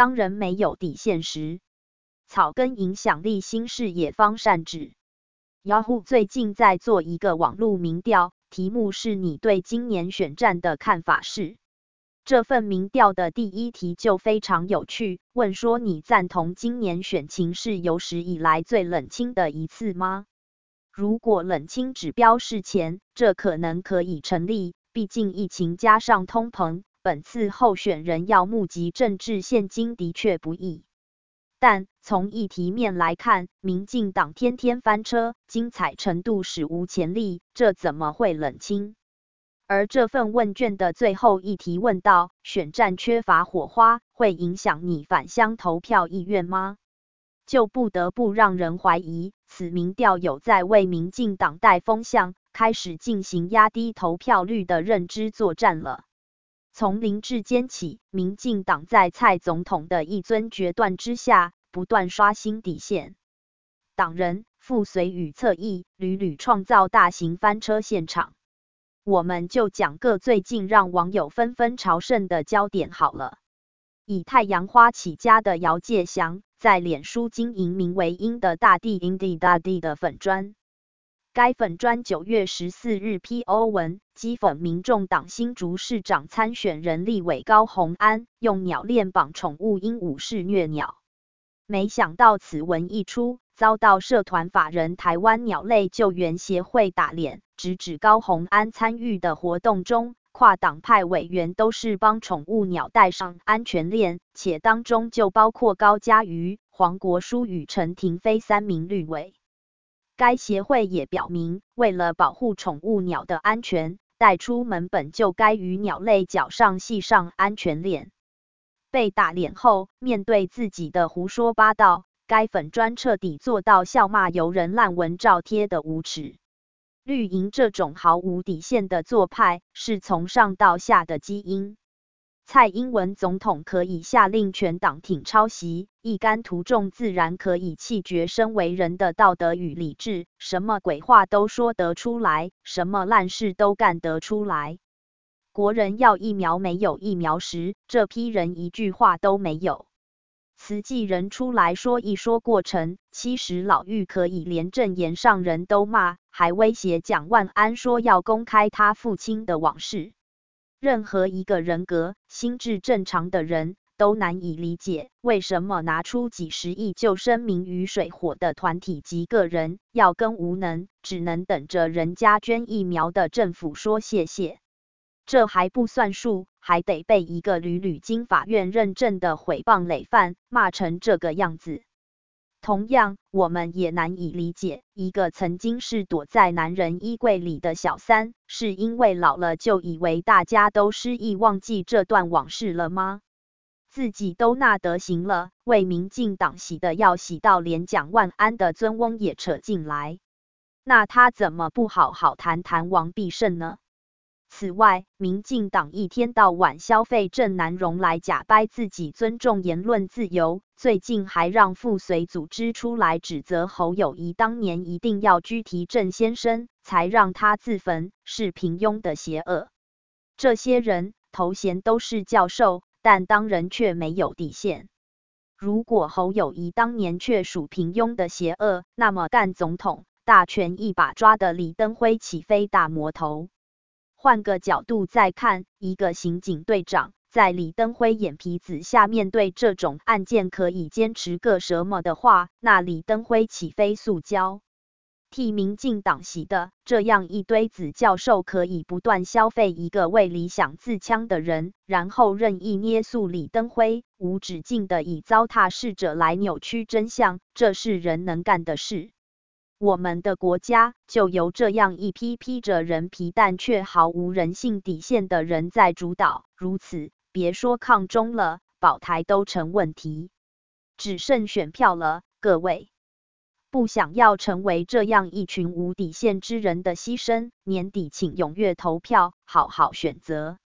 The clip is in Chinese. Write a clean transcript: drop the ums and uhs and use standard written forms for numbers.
当人没有底线时，草根影响力新视野方善止。Yahoo 最近在做一个网络民调，题目是你对今年选战的看法是。这份民调的第一题就非常有趣，问说你赞同今年选情是有史以来最冷清的一次吗？如果冷清指标是前，这可能可以成立，毕竟疫情加上通膨，本次候选人要募集政治现金的确不易。但从议题面来看，民进党天天翻车，精彩程度史无前例，这怎么会冷清？而这份问卷的最后一题问到，选战缺乏火花，会影响你返乡投票意愿吗？就不得不让人怀疑，此民调有在为民进党带风向，开始进行压低投票率的认知作战了。从林志坚起，民进党在蔡总统的一尊决断之下，不断刷新底线。党人、附随与侧翼，屡屡创造大型翻车现场。我们就讲个最近让网友纷纷朝圣的焦点好了。以太阳花起家的姚介翔，在脸书经营名为鹰的大地 Indie 大地的粉专。该粉专9月14日 PO 文，讥讽民众党新竹市长参选人立委高虹安用鸟链绑宠物鹦鹉式虐鸟。没想到此文一出，遭到社团法人台湾鸟类救援协会打脸，直指高虹安参与的活动中，跨党派委员都是帮宠物鸟戴上安全链，且当中就包括高嘉瑜、黄国书与陈亭妃3名绿委。该协会也表明，为了保护宠物鸟的安全，带出门本就该于鸟类脚上系上安全链。被打脸后，面对自己的胡说八道，该粉专彻底做到笑骂由人烂文照贴的无耻。绿营这种毫无底线的做派，是从上到下的基因。蔡英文总统可以下令全党挺抄袭，一干徒众自然可以弃绝身为人的道德与理智，什么鬼话都说得出来，什么烂事都干得出来。国人要疫苗没有疫苗时，这批人一句话都没有。慈济人出来说一说过程，70老妪可以连正言上人都骂，还威胁蒋万安说要公开他父亲的往事。任何一个人格、心智正常的人都难以理解，为什么拿出几十亿救生民于水火的团体及个人，要跟无能、只能等着人家捐疫苗的政府说谢谢。这还不算数，还得被一个屡屡经法院认证的毁谤累犯骂成这个样子。同样，我们也难以理解，一个曾经是躲在男人衣柜里的小三，是因为老了就以为大家都失忆忘记这段往事了吗？自己都那德行了，为民进党洗的要洗到连蒋万安的尊翁也扯进来，那他怎么不好好谈谈王必胜呢？此外，民进党一天到晚消费郑南榕来假掰自己尊重言论自由，最近还让附随组织出来指责侯友宜当年一定要拘提郑先生，才让他自焚，是平庸的邪恶。这些人头衔都是教授，但当人却没有底线。如果侯友宜当年却属平庸的邪恶，那么干总统大权一把抓的李登辉岂非大魔头？换个角度再看，一个刑警队长在李登辉眼皮子下面对这种案件可以坚持个什么的话，那李登辉岂非塑胶？替民进党洗的这样一堆子教授可以不断消费一个为理想自强的人，然后任意捏塑李登辉，无止境的以糟蹋逝者来扭曲真相，这是人能干的事。我们的国家就由这样一批披着人皮但却毫无人性底线的人在主导，如此，别说抗中了，保台都成问题。只剩选票了，各位。不想要成为这样一群无底线之人的牺牲，年底请踊跃投票，好好选择。